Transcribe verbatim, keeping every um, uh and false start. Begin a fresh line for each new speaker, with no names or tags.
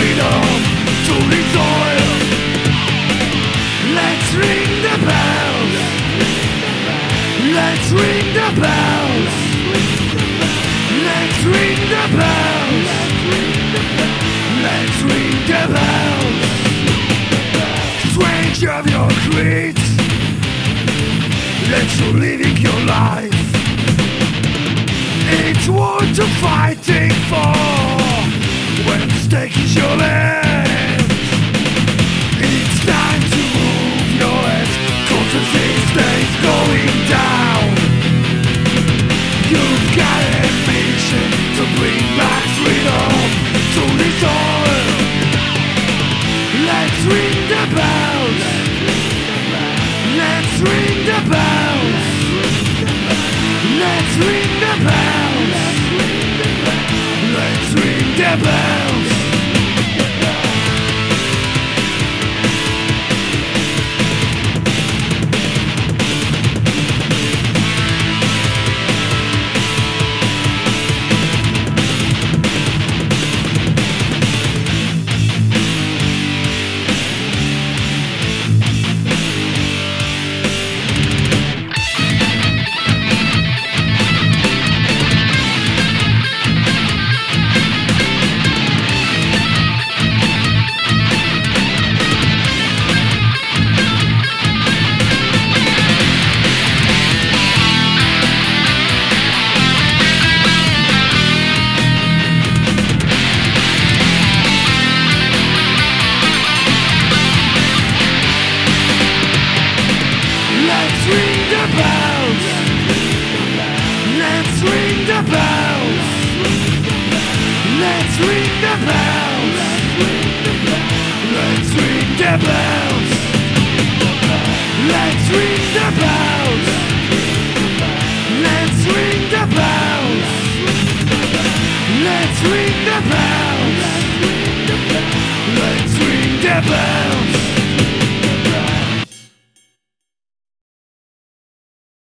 freedom to enjoy. Let's ring the bells. Let's ring the bells. Let's ring the bells. Let's ring the bells. Strange of your creed. Let's you living your life. It's worth to fighting for when the stake is your land. It's time to move your head, cause the system's going down. You've got a mission to bring back freedom to this soil. Let's ring the bells. Let's ring the bells. Let's ring the bells. Let's ring the bells. Let's ring the bells. Let's ring the bells. Let's ring the bells. Let's ring the bells. Let's ring the bells. Let's ring the bells. Let's ring the bells. Let's ring the bells.